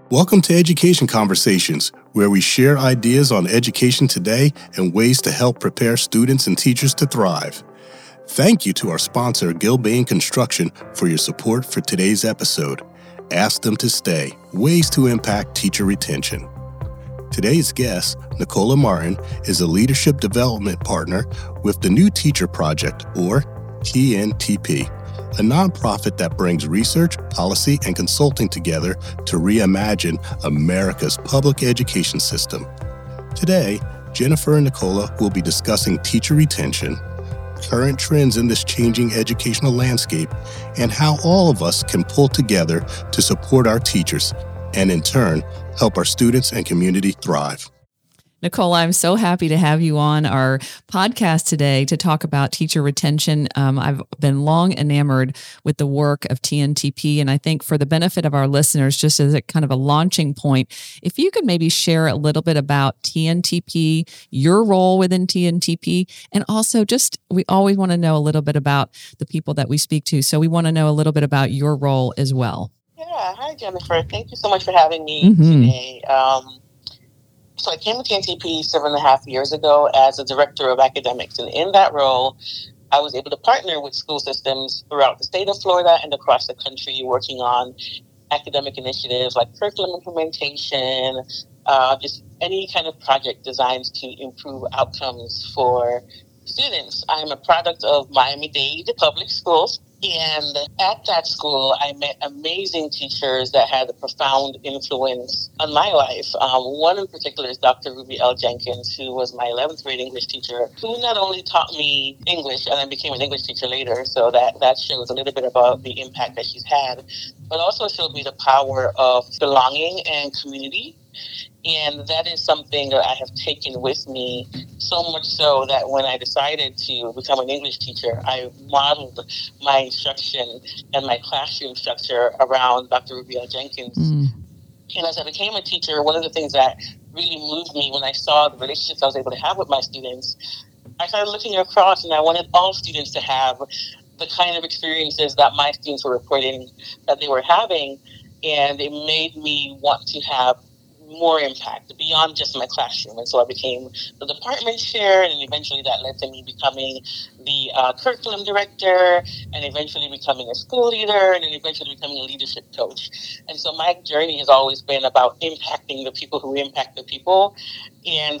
Welcome to Education Conversations, where we share ideas on education today and ways to help prepare students and teachers to thrive. Thank you to our sponsor, Gilbane Construction, for your support for today's episode. Ask them to stay, ways to impact teacher retention. Today's guest, Nicola Martin, is a leadership development partner with the New Teacher Project, or TNTP, a nonprofit that brings research, policy, and consulting together to reimagine America's public education system. Today, Jennifer and Nicola will be discussing teacher retention, current trends in this changing educational landscape, and how all of us can pull together to support our teachers and, in turn, help our students and community thrive. Nicole, I'm so happy to have you on our podcast today to talk about teacher retention. I've been long enamored with the work of TNTP, and I think for the benefit of our listeners, just as a kind of a launching point, if you could maybe share a little bit about TNTP, your role within TNTP, and also just we always want to know a little bit about the people that we speak to, so we want to know a little bit about your role as well. Yeah, hi Jennifer. Thank you so much for having me today. So I came to TNTP 7.5 years ago as a director of academics. And in that role, I was able to partner with school systems throughout the state of Florida and across the country working on academic initiatives like curriculum implementation, just any kind of project designed to improve outcomes for students. I'm a product of Miami-Dade Public Schools. And at that school, I met amazing teachers that had a profound influence on my life. One in particular is Dr. Ruby L. Jenkins, who was my 11th grade English teacher, who not only taught me English, and I became an English teacher later, so that shows a little bit about the impact that she's had, but also showed me the power of belonging and community. And that is something that I have taken with me, so much so that when I decided to become an English teacher, I modeled my instruction and my classroom structure around Dr. Ruby L. Jenkins. And as I became a teacher, one of the things that really moved me when I saw the relationships I was able to have with my students, I started looking across and I wanted all students to have the kind of experiences that my students were reporting that they were having. And it made me want to have more impact beyond just my classroom. And so I became the department chair, and eventually that led to me becoming the curriculum director, and eventually becoming a school leader, and then eventually becoming a leadership coach. And so my journey has always been about impacting the people who impact the people. And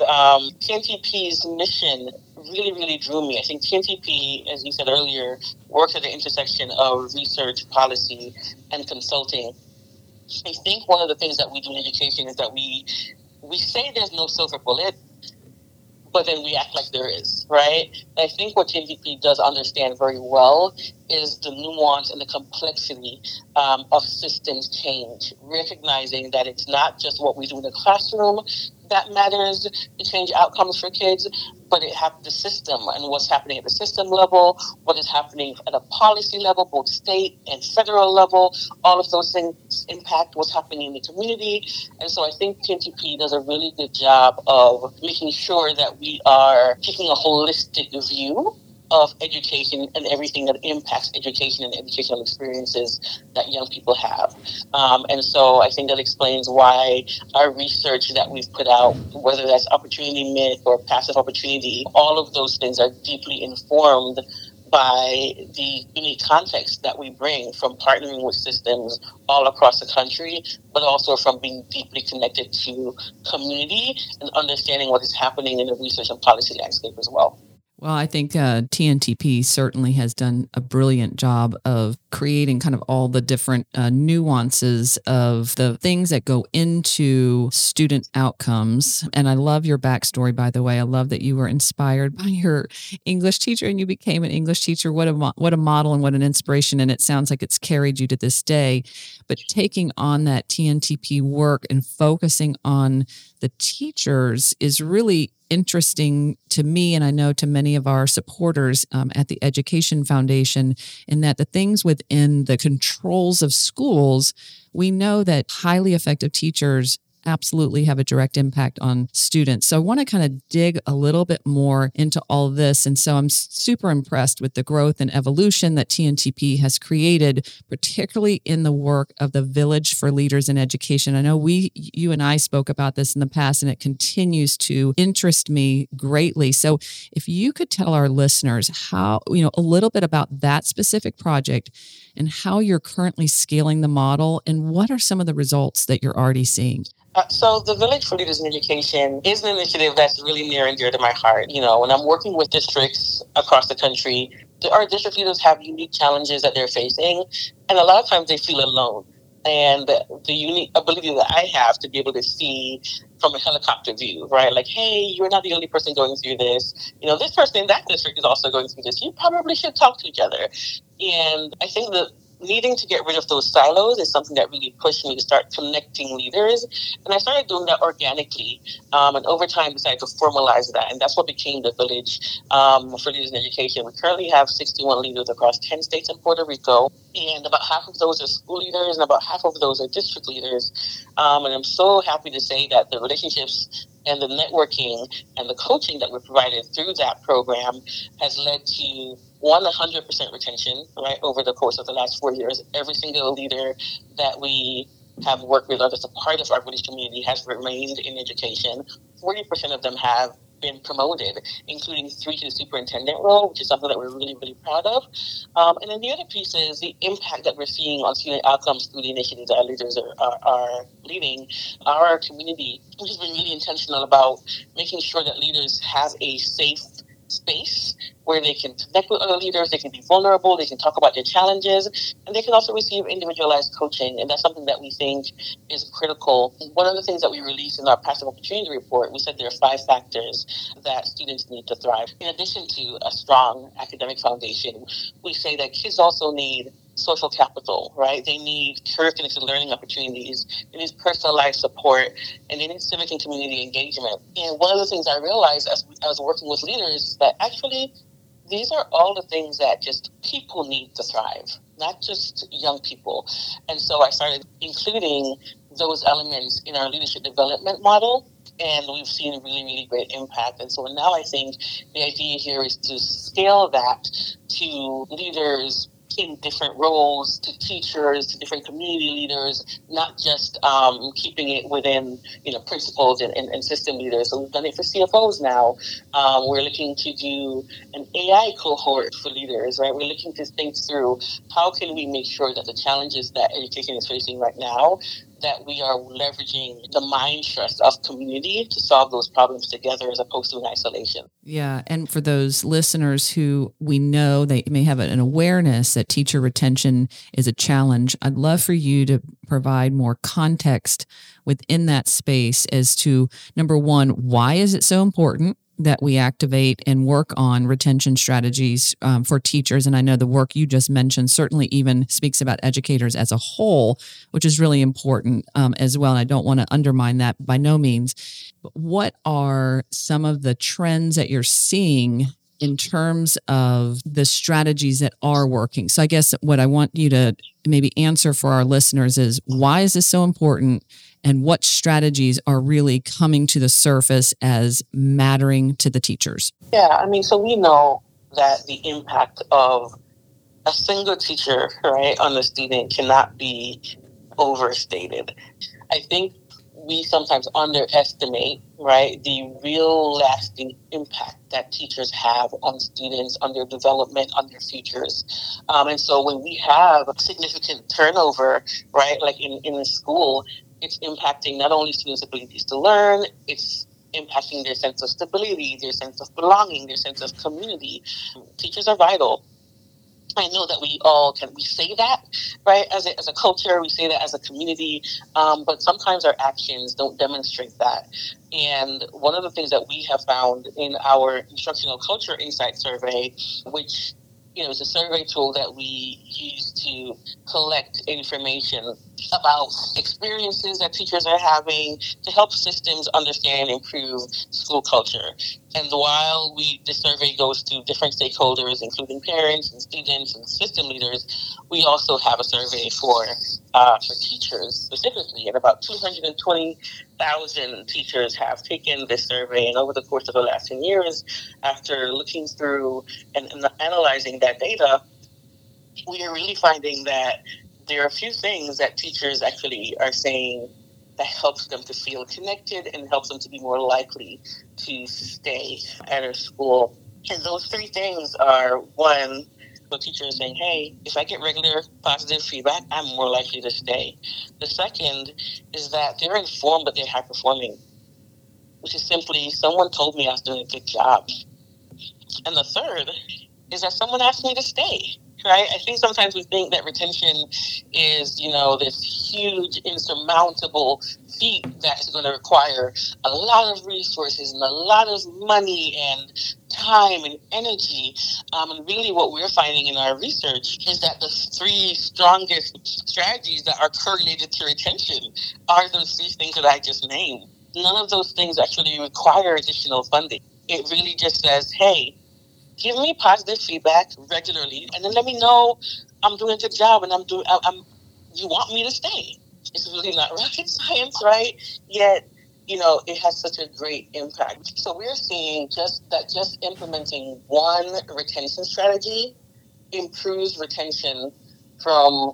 TNTP's mission really drew me. I think TNTP, as you said earlier, works at the intersection of research, policy, and consulting. I think one of the things that we do in education is that we say there's no silver bullet, but then we act like there is, right? And I think what TNTP does understand very well is the nuance and the complexity of systems change, recognizing that it's not just what we do in the classroom that matters to change outcomes for kids, but the system and what's happening at the system level, what is happening at a policy level, both state and federal level. All of those things impact what's happening in the community. And so I think TNTP does a really good job of making sure that we are taking a holistic view of education and everything that impacts education and educational experiences that young people have. And so I think that explains why our research that we've put out, whether that's opportunity myth or passive opportunity, all of those things are deeply informed by the unique context that we bring from partnering with systems all across the country, but also from being deeply connected to community and understanding what is happening in the research and policy landscape as well. Well, I think TNTP certainly has done a brilliant job of creating kind of all the different nuances of the things that go into student outcomes. And I love your backstory, by the way. I love that you were inspired by your English teacher and you became an English teacher. What a model and what an inspiration. And it sounds like it's carried you to this day. But taking on that TNTP work and focusing on the teachers is really interesting to me, and I know to many of our supporters at the Education Foundation, in that the things within the controls of schools, we know that highly effective teachers absolutely have a direct impact on students. So I want to kind of dig a little bit more into all of this. And so I'm super impressed with the growth and evolution that TNTP has created, particularly in the work of the Village for Leaders in Education. I know you and I spoke about this in the past, and it continues to interest me greatly. So if you could tell our listeners how, a little bit about that specific project and how you're currently scaling the model, and what are some of the results that you're already seeing? So the Village for Leaders in Education is an initiative that's really near and dear to my heart. When I'm working with districts across the country, our district leaders have unique challenges that they're facing, and a lot of times they feel alone. And the unique ability that I have to be able to see from a helicopter view, right? Like, hey, you're not the only person going through this. This person in that district is also going through this. You probably should talk to each other. And I think that needing to get rid of those silos is something that really pushed me to start connecting leaders. And I started doing that organically. And over time, decided to formalize that. And that's what became the Village for Leaders in Education. We currently have 61 leaders across 10 states and Puerto Rico. And about half of those are school leaders, and about half of those are district leaders. And I'm so happy to say that the relationships and the networking and the coaching that we're provided through that program has led to 100% retention, right, over the course of the last 4 years. Every single leader that we have worked with, or that's a part of our Village community, has remained in education. 40% of them have been promoted, including 3 to the superintendent role, which is something that we're really, really proud of. And then the other piece is the impact that we're seeing on student outcomes through the initiatives that our leaders are leading. Our community has been really intentional about making sure that leaders have a safe space where they can connect with other leaders, they can be vulnerable, they can talk about their challenges, and they can also receive individualized coaching. And that's something that we think is critical. One of the things that we released in our Passive Opportunity Report, we said there are 5 factors that students need to thrive. In addition to a strong academic foundation, we say that kids also need social capital, right? They need career-connected learning opportunities, they need personalized support, and they need civic and community engagement. And one of the things I realized as I was working with leaders is that actually these are all the things that just people need to thrive, not just young people. And so I started including those elements in our leadership development model, and we've seen really, really great impact. And so now I think the idea here is to scale that to leaders in different roles, to teachers, to different community leaders, not just keeping it within principals and system leaders. So we've done it for CFOs now. We're looking to do an AI cohort for leaders, right? We're looking to think through how can we make sure that the challenges that education is facing right now, that we are leveraging the mind trust of community to solve those problems together as opposed to in isolation. Yeah. And for those listeners who we know they may have an awareness that teacher retention is a challenge, I'd love for you to provide more context within that space as to, number one, why is it so important that we activate and work on retention strategies for teachers? And I know the work you just mentioned certainly even speaks about educators as a whole, which is really important as well. And I don't want to undermine that by no means. But what are some of the trends that you're seeing in terms of the strategies that are working? So I guess what I want you to maybe answer for our listeners is, why is this so important? And what strategies are really coming to the surface as mattering to the teachers? Yeah, so we know that the impact of a single teacher, right, on the student cannot be overstated. I think we sometimes underestimate, right, the real lasting impact that teachers have on students, on their development, on their futures. And so when we have significant turnover, right, like in a school, it's impacting not only students' abilities to learn, it's impacting their sense of stability, their sense of belonging, their sense of community. Teachers are vital. I know that we say that, right, as a culture, we say that as a community, but sometimes our actions don't demonstrate that. And one of the things that we have found in our Instructional Culture Insight Survey, which is a survey tool that we use to collect information about experiences that teachers are having to help systems understand and improve school culture. And while the survey goes to different stakeholders, including parents and students and system leaders, we also have a survey for teachers specifically. And about 220,000 teachers have taken this survey. And over the course of the last 10 years, after looking through and analyzing that data, we are really finding that there are a few things that teachers actually are saying that helps them to feel connected and helps them to be more likely to stay at a school. And those three things are, one, the teacher is saying, hey, if I get regular positive feedback, I'm more likely to stay. The second is that they're informed that they're high performing, which is simply someone told me I was doing a good job. And the third is that someone asked me to stay. Right? I think sometimes we think that retention is, this huge, insurmountable feat that's going to require a lot of resources and a lot of money and time and energy. And really what we're finding in our research is that the three strongest strategies that are correlated to retention are those three things that I just named. None of those things actually require additional funding. It really just says, hey, give me positive feedback regularly, and then let me know I'm doing a good job and you want me to stay. It's really not rocket science, right? Yet, it has such a great impact. So we're seeing just implementing one retention strategy improves retention from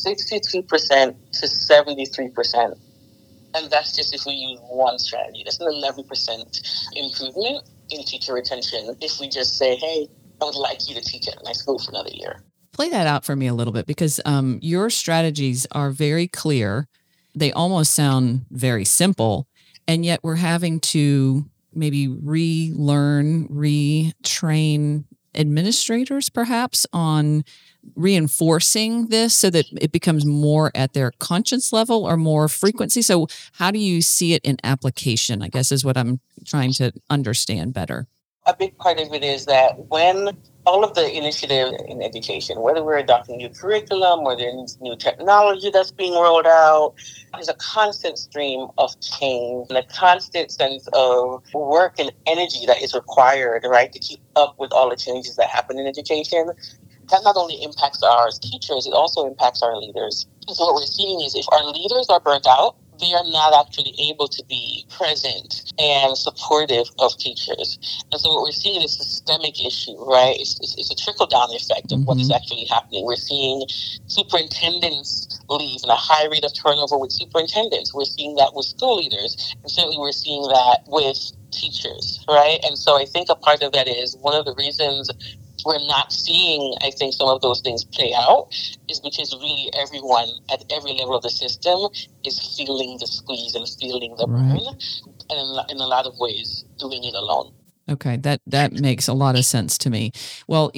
62% to 73%. And that's just if we use one strategy. That's an 11% improvement in teacher retention if we just say, hey, I would like you to teach at my school for another year. Play that out for me a little bit, because your strategies are very clear. They almost sound very simple, and yet we're having to maybe relearn, retrain administrators perhaps on reinforcing this so that it becomes more at their conscience level or more frequency. So how do you see it in application, I guess, is what I'm trying to understand better. A big part of it is that when all of the initiative in education, whether we're adopting new curriculum or there's new technology that's being rolled out, there's a constant stream of change and a constant sense of work and energy that is required, right, to keep up with all the changes that happen in education. That not only impacts our teachers, it also impacts our leaders. So what we're seeing is if our leaders are burnt out, they are not actually able to be present and supportive of teachers. And so what we're seeing is a systemic issue, right? It's a trickle-down effect of what is actually happening. We're seeing superintendents leave and a high rate of turnover with superintendents. We're seeing that with school leaders. And certainly we're seeing that with teachers, right? And so I think a part of that is one of the reasons we're not seeing, I think, some of those things play out is because really everyone at every level of the system is feeling the squeeze and feeling the burn, and in a lot of ways doing it alone. Okay, that makes a lot of sense to me. Well,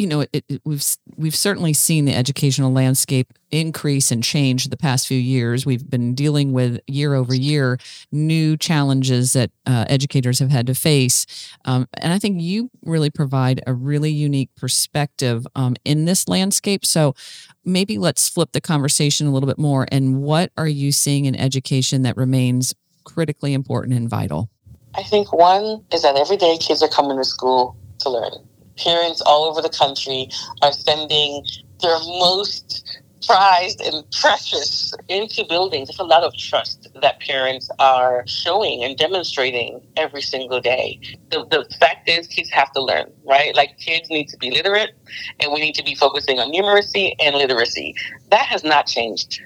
we've certainly seen the educational landscape increase and change the past few years. We've been dealing with year over year new challenges that educators have had to face, and I think you really provide a really unique perspective in this landscape. So maybe let's flip the conversation a little bit more. And what are you seeing in education that remains critically important and vital? I think one is that every day kids are coming to school to learn. Parents all over the country are sending their most prized and precious into buildings. There's a lot of trust that parents are showing and demonstrating every single day. The fact is kids have to learn, right? Like kids need to be literate and we need to be focusing on numeracy and literacy. That has not changed,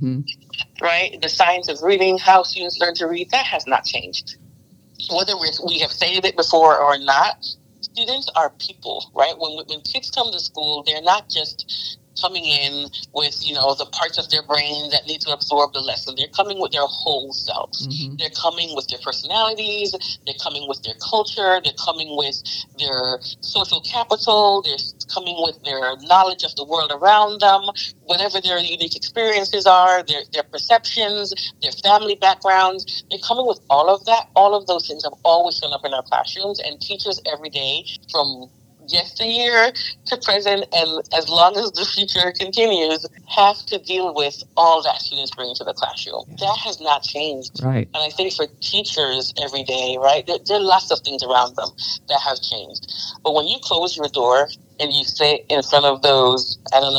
right? The science of reading, how students learn to read, that has not changed. Whether we have stated it before or not, students are people, right? When kids come to school, they're not just coming in with, the parts of their brain that need to absorb the lesson. They're coming with their whole selves. They're coming with their personalities. They're coming with their culture. They're coming with their social capital. They're coming with their knowledge of the world around them, whatever their unique experiences are, their perceptions, their family backgrounds. They're coming with all of that. All of those things have always shown up in our classrooms, and teachers every day from yesteryear to present, and as long as the future continues, have to deal with all that students bring to the classroom. That has not changed. Right. And I think for teachers every day, right, there are lots of things around them that have changed. But when you close your door and you sit in front of those,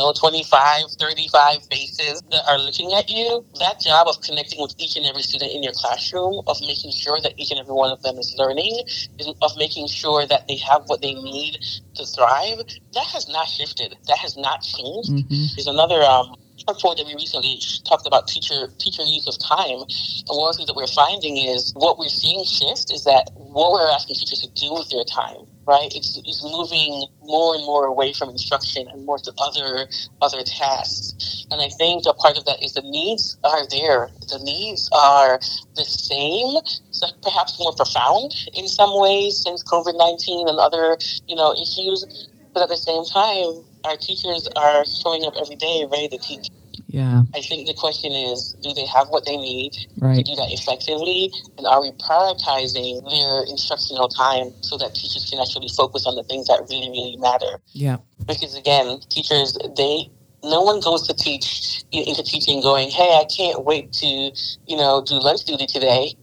25, 35 faces that are looking at you, that job of connecting with each and every student in your classroom, of making sure that each and every one of them is learning, of making sure that they have what they need to thrive, that has not shifted. That has not changed. There's another report that we recently talked about teacher use of time. And one of the things that we're finding is what we're seeing shift is that what we're asking teachers to do with their time, right? It's moving more and more away from instruction and more to other tasks. And I think a part of that is the needs are there. The needs are the same, so perhaps more profound in some ways since COVID-19 and other, issues. But at the same time, our teachers are showing up every day ready to teach. Yeah. I think the question is, do they have what they need to do that effectively? And are we prioritizing their instructional time so that teachers can actually focus on the things that really, really matter? Yeah. Because again, teachers, no one goes to teach into teaching going, hey, I can't wait to, do lunch duty today,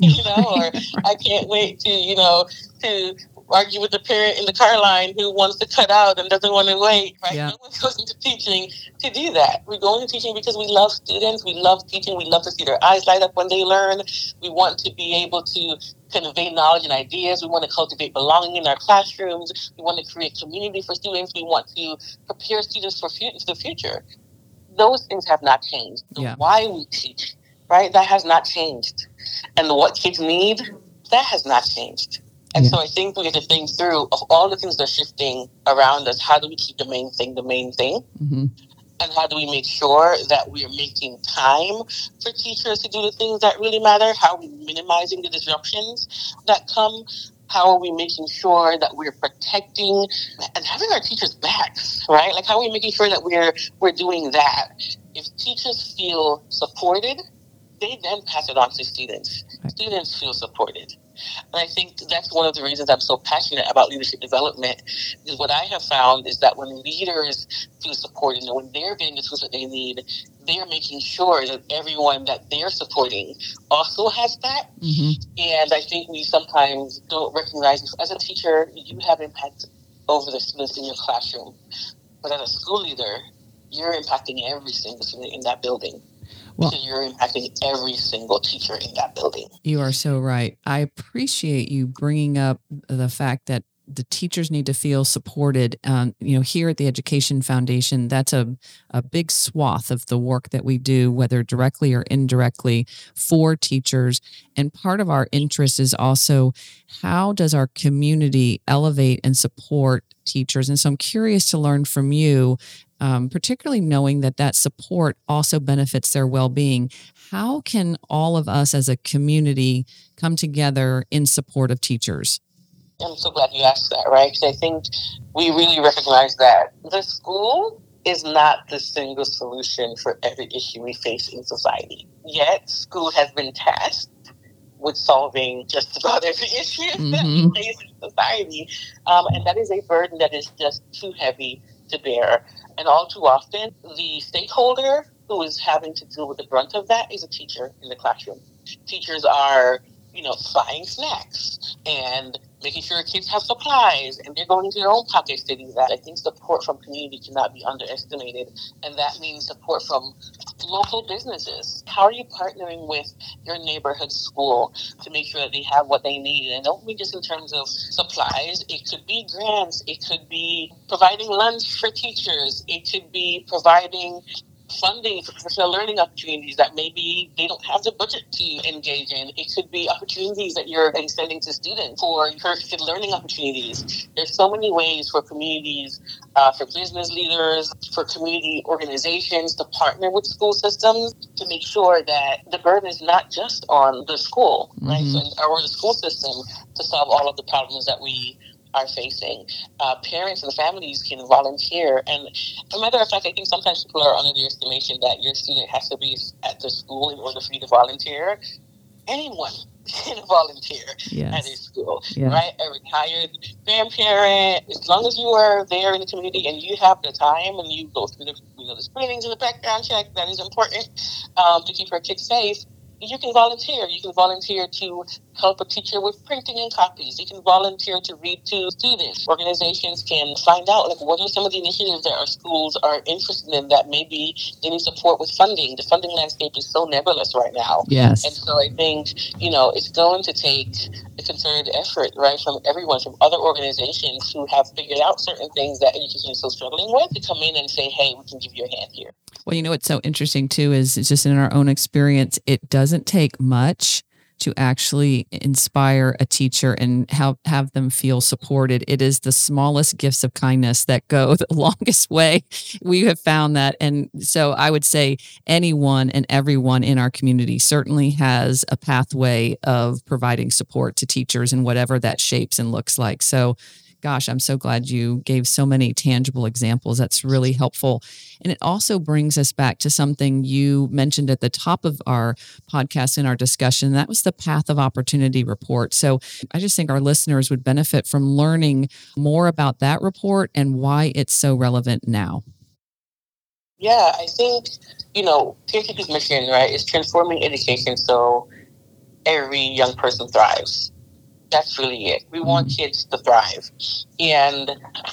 or I can't wait to, to argue with the parent in the car line who wants to cut out and doesn't want to wait, right? Yeah. No one goes into teaching to do that. We're going to teaching because we love students. We love teaching. We love to see their eyes light up when they learn. We want to be able to convey knowledge and ideas. We want to cultivate belonging in our classrooms. We want to create community for students. We want to prepare students for the future. Those things have not changed. Yeah. Why we teach, right? That has not changed. And what kids need, that has not changed. And so I think we have to think through of all the things that are shifting around us, how do we keep the main thing? Mm-hmm. And how do we make sure that we are making time for teachers to do the things that really matter? How are we minimizing the disruptions that come? How are we making sure that we're protecting and having our teachers' backs, right? Like, how are we making sure that we're doing that? If teachers feel supported, they then pass it on to students. Students feel supported. And I think that's one of the reasons I'm so passionate about leadership development, is what I have found is that when leaders feel supported and when they're getting the tools that they need, they're making sure that everyone that they're supporting also has that. Mm-hmm. And I think we sometimes don't recognize, as a teacher, you have impact over the students in your classroom. But as a school leader, you're impacting every single student in that building. Well, because you're impacting every single teacher in that building. You are so right. I appreciate you bringing up the fact that the teachers need to feel supported. Here at the Education Foundation, that's a big swath of the work that we do, whether directly or indirectly, for teachers. And part of our interest is also, how does our community elevate and support teachers? And so I'm curious to learn from you, particularly knowing that support also benefits their well-being. How can all of us as a community come together in support of teachers? I'm so glad you asked that, right? Because I think we really recognize that the school is not the single solution for every issue we face in society. Yet, school has been tasked with solving just about every issue that we face in society. And that is a burden that is just too heavy to bear. And all too often, the stakeholder who is having to deal with the brunt of that is a teacher in the classroom. Teachers are, buying snacks and making sure kids have supplies, and they're going into their own pockets to do that. I think support from community cannot be underestimated, and that means support from local businesses. How are you partnering with your neighborhood school to make sure that they have what they need? And don't mean just in terms of supplies. It could be grants. It could be providing lunch for teachers. It could be providing funding for professional learning opportunities that maybe they don't have the budget to engage in. It could be opportunities that you're extending to students for encouraged learning opportunities. There's so many ways for communities, for business leaders, for community organizations to partner with school systems to make sure that the burden is not just on the school, right? Or the school system to solve all of the problems that we are facing. Parents and families can volunteer. And as a matter of fact, I think sometimes people are under the estimation that your student has to be at the school in order for you to volunteer. anyone can volunteer at a school, Yes. right? A retired grandparent, as long as you are there in the community and you have the time and you go through the screenings and the background check that is important to keep our kids safe. You can volunteer. You can volunteer to help a teacher with printing and copies. You can volunteer to read to students. Organizations can find out what are some of the initiatives that our schools are interested in that maybe they need support with funding. The funding landscape is so nebulous right now. Yes. And so I think, it's going to take a concerted effort, right, from everyone, from other organizations who have figured out certain things that education is still struggling with, to come in and say, hey, we can give you a hand here. Well, what's so interesting too is it's just in our own experience, it doesn't take much to actually inspire a teacher and have them feel supported. It is the smallest gifts of kindness that go the longest way. We have found that. And so I would say anyone and everyone in our community certainly has a pathway of providing support to teachers in whatever that shapes and looks like. So gosh, I'm so glad you gave so many tangible examples. That's really helpful. And it also brings us back to something you mentioned at the top of our podcast in our discussion. That was the Path of Opportunity report. So I just think our listeners would benefit from learning more about that report and why it's so relevant now. Yeah, I think, TNTP's mission, right, is transforming education so every young person thrives. That's really it. We want kids to thrive. And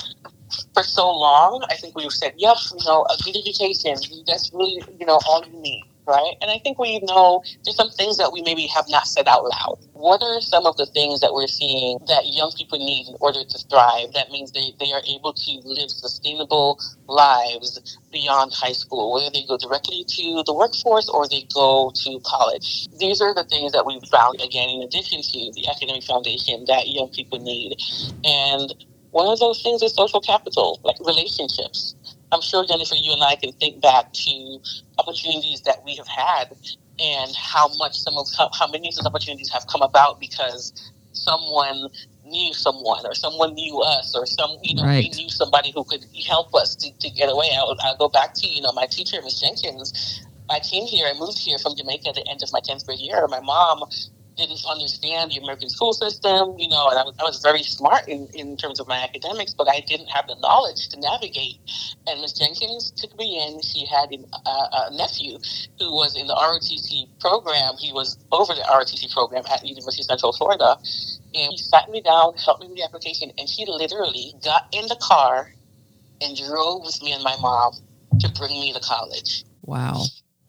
for so long, I think we've said, yep, a good education, that's really, all you need, right? And I think we know there's some things that we maybe have not said out loud. What are some of the things that we're seeing that young people need in order to thrive? That means they are able to live sustainable lives beyond high school, whether they go directly to the workforce or they go to college. These are the things that we've found, again, in addition to the academic foundation that young people need. And one of those things is social capital, like relationships. I'm sure, Jennifer, you and I can think back to opportunities that we have had and how many of those opportunities have come about because someone knew someone or someone knew us or we knew somebody who could help us to get away. I'll go back to, my teacher, Miss Jenkins. I moved here from Jamaica at the end of my 10th grade year. My mom didn't understand the American school system, and I was very smart in terms of my academics, but I didn't have the knowledge to navigate. And Ms. Jenkins took me in. She had a nephew who was in the ROTC program. He was over the ROTC program at University of Central Florida. And he sat me down, helped me with the application, and he literally got in the car and drove with me and my mom to bring me to college. Wow.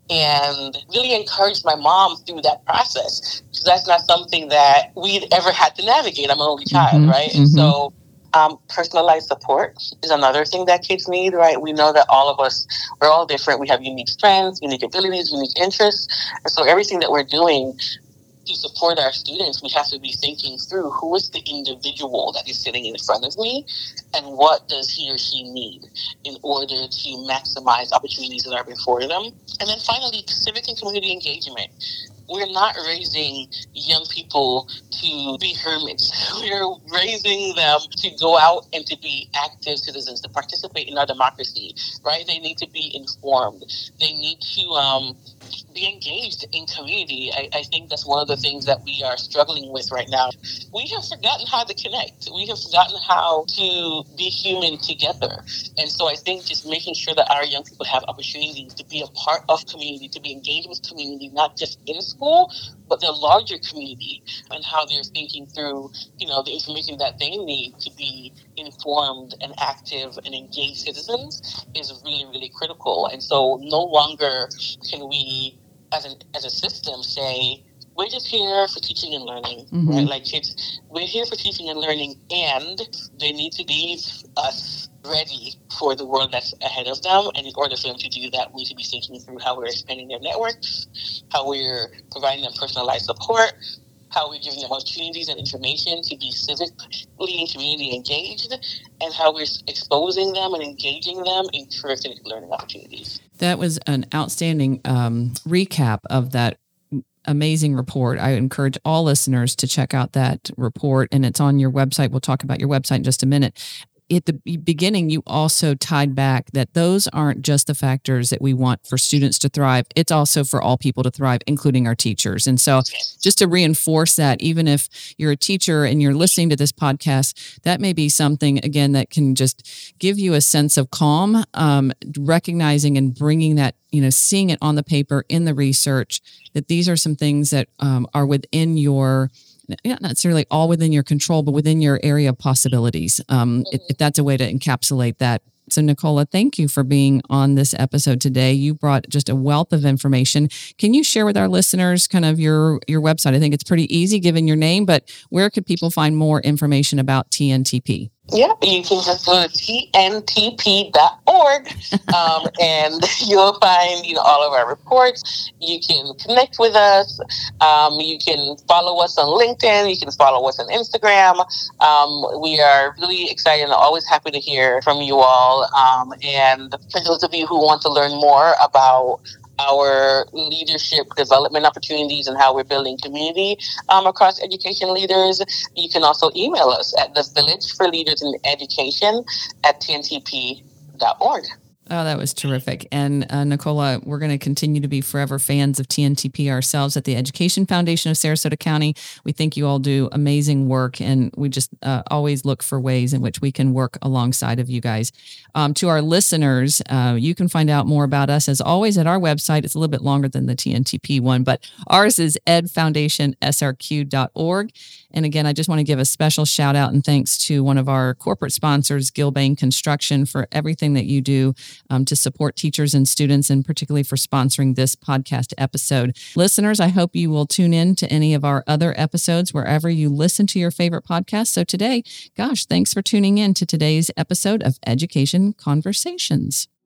And really encouraged my mom through that process. So that's not something that we'd ever had to navigate. I'm an only child, right? And so personalized support is another thing that kids need, right? We know that all of us, we're all different. We have unique strengths, unique abilities, unique interests. And so everything that we're doing to support our students, we have to be thinking through who is the individual that is sitting in front of me and what does he or she need in order to maximize opportunities that are before them. And then finally, civic and community engagement. We're not raising young people to be hermits. We're raising them to go out and to be active citizens, to participate in our democracy, right? They need to be informed. They need to be engaged in community. I think that's one of the things that we are struggling with right now. We have forgotten how to connect. We have forgotten how to be human together. And so I think just making sure that our young people have opportunities to be a part of community, to be engaged with community, not just in school, but the larger community, and how they're thinking through, the information that they need to be informed and active and engaged citizens is really, really critical. And so no longer can we, as a system, say, we're just here for teaching and learning, right? Like we're here for teaching and learning, and they need to leave us ready for the world that's ahead of them. And in order for them to do that, we need to be thinking through how we're expanding their networks, how we're providing them personalized support, how we're giving them opportunities and information to be civically and community engaged, and how we're exposing them and engaging them in curricular learning opportunities. That was an outstanding recap of that amazing report. I encourage all listeners to check out that report, and it's on your website. We'll talk about your website in just a minute. at the beginning, you also tied back that those aren't just the factors that we want for students to thrive. It's also for all people to thrive, including our teachers. And so just to reinforce that, even if you're a teacher and you're listening to this podcast, that may be something, again, that can just give you a sense of calm, recognizing and bringing that, seeing it on the paper, in the research, that these are some things that are within your, not necessarily all within your control, but within your area of possibilities. If that's a way to encapsulate that. So Nicola, thank you for being on this episode today. You brought just a wealth of information. Can you share with our listeners kind of your website? I think it's pretty easy given your name, but where could people find more information about TNTP? Yeah, you can just go to tntp.org and you'll find, all of our reports. You can connect with us. You can follow us on LinkedIn. You can follow us on Instagram. We are really excited and always happy to hear from you all. And for those of you who want to learn more about our leadership development opportunities and how we're building community across education leaders, you can also email us at the Village for Leaders in Education at tntp.org. Oh, that was terrific. And Nicola, we're going to continue to be forever fans of TNTP ourselves at the Education Foundation of Sarasota County. We think you all do amazing work, and we just always look for ways in which we can work alongside of you guys. To our listeners, you can find out more about us, as always, at our website. It's a little bit longer than the TNTP one, but ours is edfoundationsrq.org. And again, I just want to give a special shout out and thanks to one of our corporate sponsors, Gilbane Construction, for everything that you do to support teachers and students, and particularly for sponsoring this podcast episode. Listeners, I hope you will tune in to any of our other episodes wherever you listen to your favorite podcast. So today, thanks for tuning in to today's episode of Education Conversations.